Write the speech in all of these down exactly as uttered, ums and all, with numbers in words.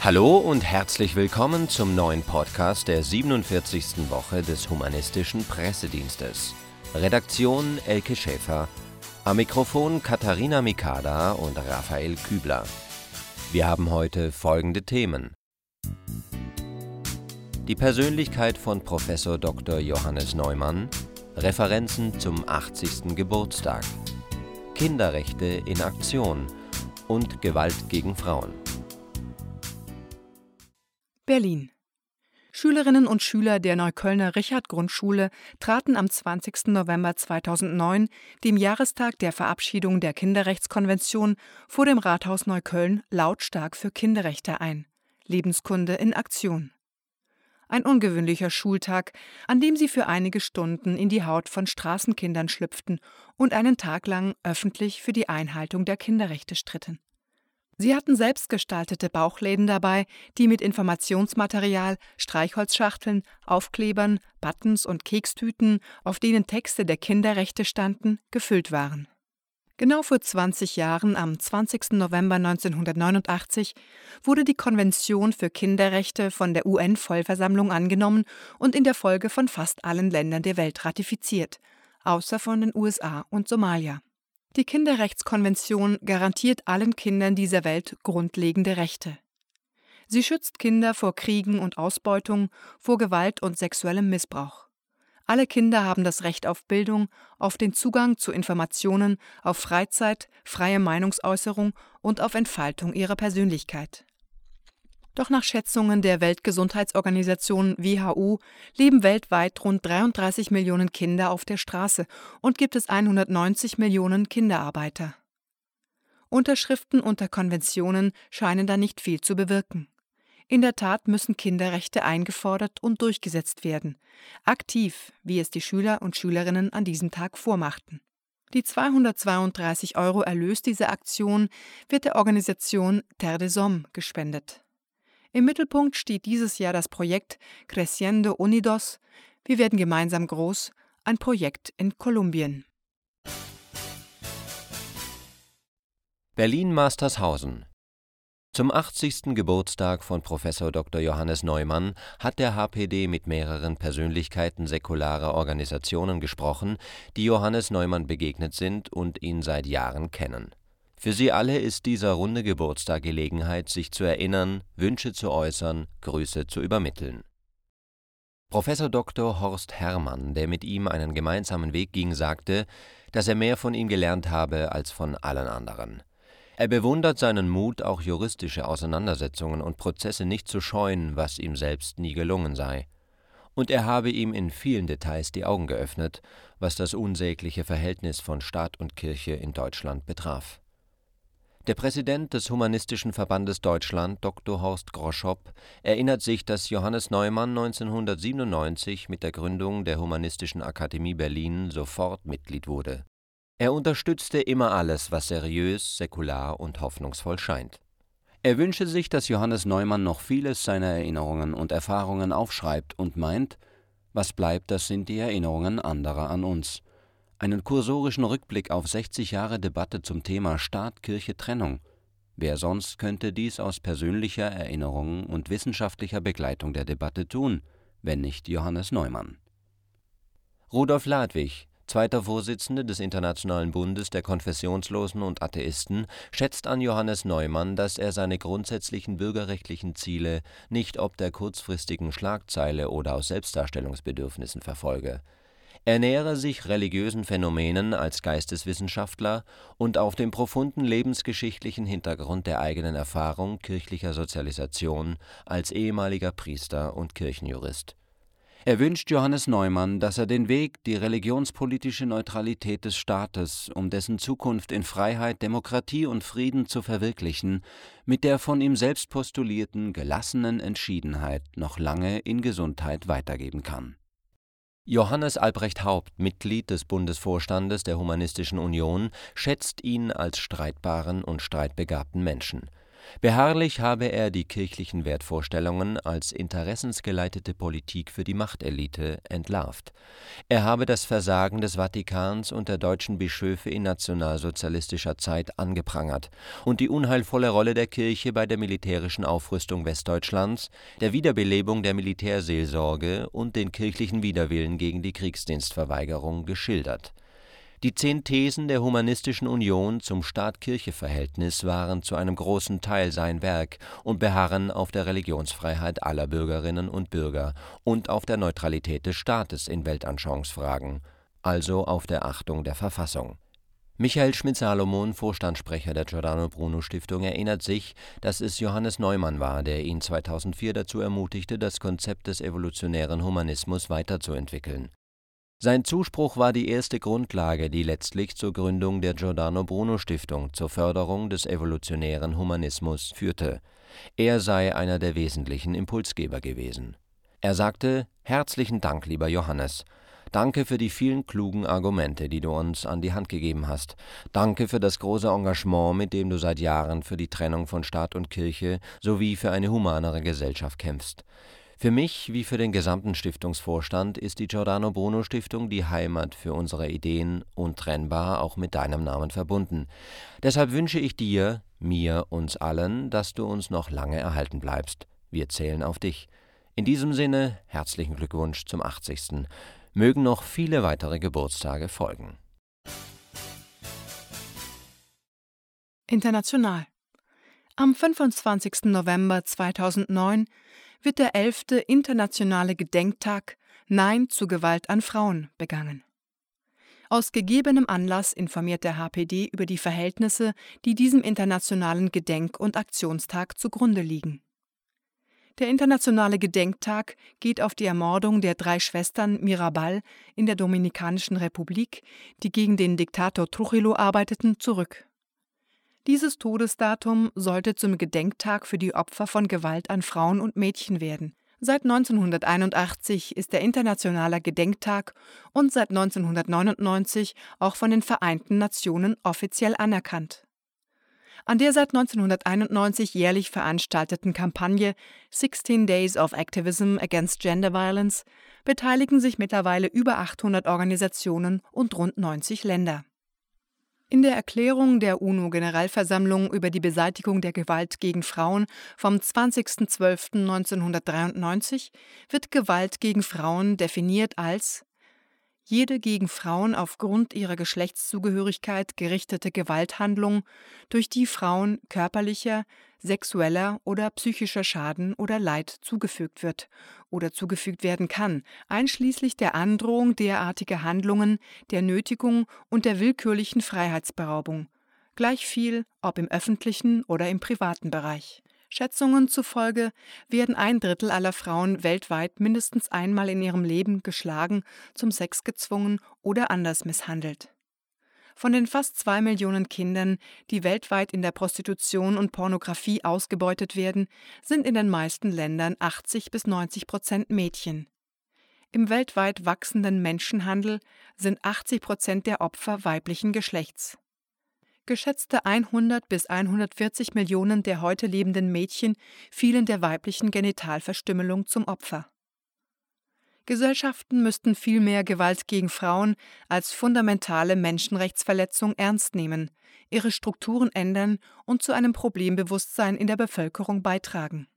Hallo und herzlich willkommen zum neuen Podcast der siebenundvierzigsten Woche des Humanistischen Pressedienstes. Redaktion Elke Schäfer, am Mikrofon Katharina Mikada und Raphael Kübler. Wir haben heute folgende Themen. Die Persönlichkeit von Professor Doktor Johannes Neumann, Referenzen zum achtzigsten Geburtstag, Kinderrechte in Aktion und Gewalt gegen Frauen. Berlin. Schülerinnen und Schüler der Neuköllner Richard-Grundschule traten am zwanzigsten November zweitausendneun, dem Jahrestag der Verabschiedung der Kinderrechtskonvention, vor dem Rathaus Neukölln lautstark für Kinderrechte ein. Lebenskunde in Aktion. Ein ungewöhnlicher Schultag, an dem sie für einige Stunden in die Haut von Straßenkindern schlüpften und einen Tag lang öffentlich für die Einhaltung der Kinderrechte stritten. Sie hatten selbstgestaltete Bauchläden dabei, die mit Informationsmaterial, Streichholzschachteln, Aufklebern, Buttons und Kekstüten, auf denen Texte der Kinderrechte standen, gefüllt waren. Genau vor zwanzig Jahren, am zwanzigsten November neunzehnhundertneunundachtzig, wurde die Konvention für Kinderrechte von der U N-Vollversammlung angenommen und in der Folge von fast allen Ländern der Welt ratifiziert, außer von den U S A und Somalia. Die Kinderrechtskonvention garantiert allen Kindern dieser Welt grundlegende Rechte. Sie schützt Kinder vor Kriegen und Ausbeutung, vor Gewalt und sexuellem Missbrauch. Alle Kinder haben das Recht auf Bildung, auf den Zugang zu Informationen, auf Freizeit, freie Meinungsäußerung und auf Entfaltung ihrer Persönlichkeit. Doch nach Schätzungen der Weltgesundheitsorganisation W H O leben weltweit rund dreiunddreißig Millionen Kinder auf der Straße und gibt es hundertneunzig Millionen Kinderarbeiter. Unterschriften unter Konventionen scheinen da nicht viel zu bewirken. In der Tat müssen Kinderrechte eingefordert und durchgesetzt werden, aktiv, wie es die Schüler und Schülerinnen an diesem Tag vormachten. Die zweihundertzweiunddreißig Euro Erlös dieser Aktion wird der Organisation Terre des Hommes gespendet. Im Mittelpunkt steht dieses Jahr das Projekt Creciendo Unidos, wir werden gemeinsam groß, ein Projekt in Kolumbien. Berlin-Mastershausen. Zum achtzigsten Geburtstag von Professor Doktor Johannes Neumann hat der H P D mit mehreren Persönlichkeiten säkularer Organisationen gesprochen, die Johannes Neumann begegnet sind und ihn seit Jahren kennen. Für sie alle ist dieser runde Geburtstag Gelegenheit, sich zu erinnern, Wünsche zu äußern, Grüße zu übermitteln. Professor Doktor Horst Herrmann, der mit ihm einen gemeinsamen Weg ging, sagte, dass er mehr von ihm gelernt habe als von allen anderen. Er bewundert seinen Mut, auch juristische Auseinandersetzungen und Prozesse nicht zu scheuen, was ihm selbst nie gelungen sei. Und er habe ihm in vielen Details die Augen geöffnet, was das unsägliche Verhältnis von Staat und Kirche in Deutschland betraf. Der Präsident des Humanistischen Verbandes Deutschland, Doktor Horst Groschop, erinnert sich, dass Johannes Neumann neunzehnhundertsiebenundneunzig mit der Gründung der Humanistischen Akademie Berlin sofort Mitglied wurde. Er unterstützte immer alles, was seriös, säkular und hoffnungsvoll scheint. Er wünsche sich, dass Johannes Neumann noch vieles seiner Erinnerungen und Erfahrungen aufschreibt und meint, was bleibt, das sind die Erinnerungen anderer an uns. Einen kursorischen Rückblick auf sechzig Jahre Debatte zum Thema Staat-Kirche-Trennung. Wer sonst könnte dies aus persönlicher Erinnerung und wissenschaftlicher Begleitung der Debatte tun, wenn nicht Johannes Neumann? Rudolf Ladwig, zweiter Vorsitzender des Internationalen Bundes der Konfessionslosen und Atheisten, schätzt an Johannes Neumann, dass er seine grundsätzlichen bürgerrechtlichen Ziele nicht ob der kurzfristigen Schlagzeile oder aus Selbstdarstellungsbedürfnissen verfolge. Er nähere sich religiösen Phänomenen als Geisteswissenschaftler und auf dem profunden lebensgeschichtlichen Hintergrund der eigenen Erfahrung kirchlicher Sozialisation als ehemaliger Priester und Kirchenjurist. Er wünscht Johannes Neumann, dass er den Weg, die religionspolitische Neutralität des Staates, um dessen Zukunft in Freiheit, Demokratie und Frieden zu verwirklichen, mit der von ihm selbst postulierten gelassenen Entschiedenheit noch lange in Gesundheit weitergeben kann. Johannes Albrecht Haupt, Mitglied des Bundesvorstandes der Humanistischen Union, schätzt ihn als streitbaren und streitbegabten Menschen. Beharrlich habe er die kirchlichen Wertvorstellungen als interessensgeleitete Politik für die Machtelite entlarvt. Er habe das Versagen des Vatikans und der deutschen Bischöfe in nationalsozialistischer Zeit angeprangert und die unheilvolle Rolle der Kirche bei der militärischen Aufrüstung Westdeutschlands, der Wiederbelebung der Militärseelsorge und den kirchlichen Widerwillen gegen die Kriegsdienstverweigerung geschildert. Die zehn Thesen der Humanistischen Union zum Staat-Kirche-Verhältnis waren zu einem großen Teil sein Werk und beharren auf der Religionsfreiheit aller Bürgerinnen und Bürger und auf der Neutralität des Staates in Weltanschauungsfragen, also auf der Achtung der Verfassung. Michael Schmidt-Salomon, Vorstandssprecher der Giordano-Bruno-Stiftung, erinnert sich, dass es Johannes Neumann war, der ihn zweitausendvier dazu ermutigte, das Konzept des evolutionären Humanismus weiterzuentwickeln. Sein Zuspruch war die erste Grundlage, die letztlich zur Gründung der Giordano-Bruno-Stiftung zur Förderung des evolutionären Humanismus führte. Er sei einer der wesentlichen Impulsgeber gewesen. Er sagte: »Herzlichen Dank, lieber Johannes. Danke für die vielen klugen Argumente, die du uns an die Hand gegeben hast. Danke für das große Engagement, mit dem du seit Jahren für die Trennung von Staat und Kirche sowie für eine humanere Gesellschaft kämpfst. Für mich wie für den gesamten Stiftungsvorstand ist die Giordano-Bruno-Stiftung die Heimat für unsere Ideen, untrennbar auch mit deinem Namen verbunden. Deshalb wünsche ich dir, mir, uns allen, dass du uns noch lange erhalten bleibst. Wir zählen auf dich. In diesem Sinne herzlichen Glückwunsch zum achtzigsten Mögen noch viele weitere Geburtstage folgen.« International. Am fünfundzwanzigsten November zweitausendneun wird der elfte internationale Gedenktag Nein zu Gewalt an Frauen begangen. Aus gegebenem Anlass informiert der H P D über die Verhältnisse, die diesem internationalen Gedenk- und Aktionstag zugrunde liegen. Der internationale Gedenktag geht auf die Ermordung der drei Schwestern Mirabal in der Dominikanischen Republik, die gegen den Diktator Trujillo arbeiteten, zurück. Dieses Todesdatum sollte zum Gedenktag für die Opfer von Gewalt an Frauen und Mädchen werden. Seit neunzehnhunderteinundachtzig ist der Internationaler Gedenktag und seit neunzehnhundertneunundneunzig auch von den Vereinten Nationen offiziell anerkannt. An der seit neunzehnhunderteinundneunzig jährlich veranstalteten Kampagne sixteen Days of Activism Against Gender Violence beteiligen sich mittlerweile über achthundert Organisationen und rund neunzig Länder. In der Erklärung der UNO-Generalversammlung über die Beseitigung der Gewalt gegen Frauen vom zwanzigsten zwölften neunzehnhundertdreiundneunzig wird Gewalt gegen Frauen definiert als jede gegen Frauen aufgrund ihrer Geschlechtszugehörigkeit gerichtete Gewalthandlung, durch die Frauen körperlicher, sexueller oder psychischer Schaden oder Leid zugefügt wird oder zugefügt werden kann, einschließlich der Androhung derartiger Handlungen, der Nötigung und der willkürlichen Freiheitsberaubung, gleichviel ob im öffentlichen oder im privaten Bereich. Schätzungen zufolge werden ein Drittel aller Frauen weltweit mindestens einmal in ihrem Leben geschlagen, zum Sex gezwungen oder anders misshandelt. Von den fast zwei Millionen Kindern, die weltweit in der Prostitution und Pornografie ausgebeutet werden, sind in den meisten Ländern achtzig bis neunzig Prozent Mädchen. Im weltweit wachsenden Menschenhandel sind achtzig Prozent der Opfer weiblichen Geschlechts. Geschätzte hundert bis hundertvierzig Millionen der heute lebenden Mädchen fielen der weiblichen Genitalverstümmelung zum Opfer. Gesellschaften müssten vielmehr Gewalt gegen Frauen als fundamentale Menschenrechtsverletzung ernst nehmen, ihre Strukturen ändern und zu einem Problembewusstsein in der Bevölkerung beitragen.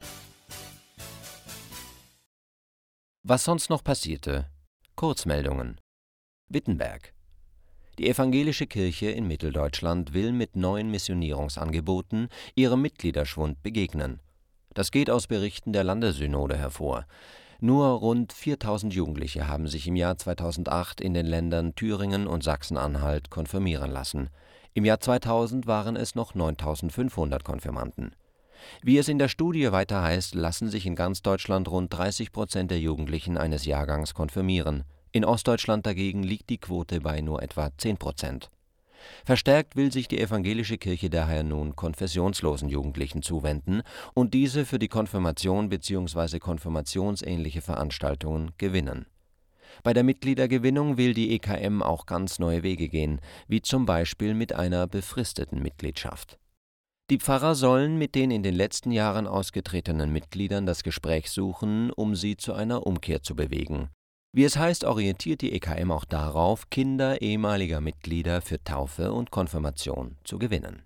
Was sonst noch passierte? Kurzmeldungen. Wittenberg. Die evangelische Kirche in Mitteldeutschland will mit neuen Missionierungsangeboten ihrem Mitgliederschwund begegnen. Das geht aus Berichten der Landessynode hervor. Nur rund viertausend Jugendliche haben sich im Jahr zweitausendacht in den Ländern Thüringen und Sachsen-Anhalt konfirmieren lassen. Im Jahr zweitausend waren es noch neuntausendfünfhundert Konfirmanden. Wie es in der Studie weiter heißt, lassen sich in ganz Deutschland rund dreißig Prozent der Jugendlichen eines Jahrgangs konfirmieren. In Ostdeutschland dagegen liegt die Quote bei nur etwa zehn Prozent. Verstärkt will sich die evangelische Kirche daher nun konfessionslosen Jugendlichen zuwenden und diese für die Konfirmation bzw. konfirmationsähnliche Veranstaltungen gewinnen. Bei der Mitgliedergewinnung will die E K M auch ganz neue Wege gehen, wie zum Beispiel mit einer befristeten Mitgliedschaft. Die Pfarrer sollen mit den in den letzten Jahren ausgetretenen Mitgliedern das Gespräch suchen, um sie zu einer Umkehr zu bewegen. Wie es heißt, orientiert die E K M auch darauf, Kinder ehemaliger Mitglieder für Taufe und Konfirmation zu gewinnen.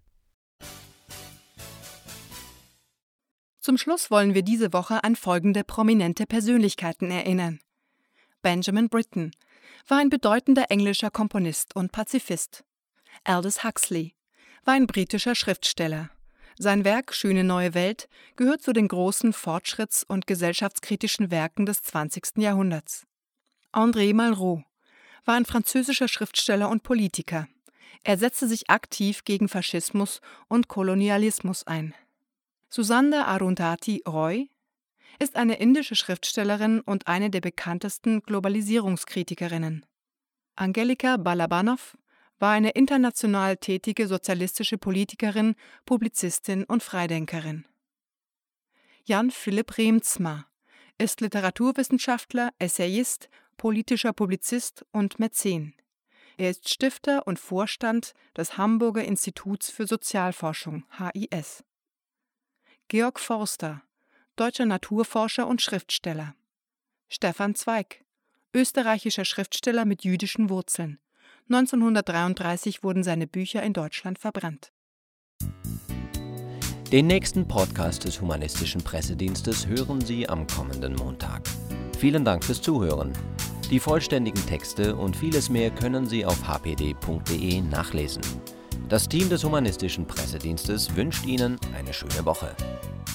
Zum Schluss wollen wir diese Woche an folgende prominente Persönlichkeiten erinnern. Benjamin Britten war ein bedeutender englischer Komponist und Pazifist. Aldous Huxley war ein britischer Schriftsteller. Sein Werk »Schöne neue Welt« gehört zu den großen fortschritts- und gesellschaftskritischen Werken des zwanzigsten Jahrhunderts. André Malraux war ein französischer Schriftsteller und Politiker. Er setzte sich aktiv gegen Faschismus und Kolonialismus ein. Susanda Arundhati Roy ist eine indische Schriftstellerin und eine der bekanntesten Globalisierungskritikerinnen. Angelika Balabanov war eine international tätige sozialistische Politikerin, Publizistin und Freidenkerin. Jan Philipp Reemtsma ist Literaturwissenschaftler, Essayist, politischer Publizist und Mäzen. Er ist Stifter und Vorstand des Hamburger Instituts für Sozialforschung H I S. Georg Forster, deutscher Naturforscher und Schriftsteller. Stefan Zweig, österreichischer Schriftsteller mit jüdischen Wurzeln. neunzehnhundertdreiunddreißig wurden seine Bücher in Deutschland verbrannt. Den nächsten Podcast des Humanistischen Pressedienstes hören Sie am kommenden Montag. Vielen Dank fürs Zuhören. Die vollständigen Texte und vieles mehr können Sie auf h p d punkt d e nachlesen. Das Team des Humanistischen Pressedienstes wünscht Ihnen eine schöne Woche.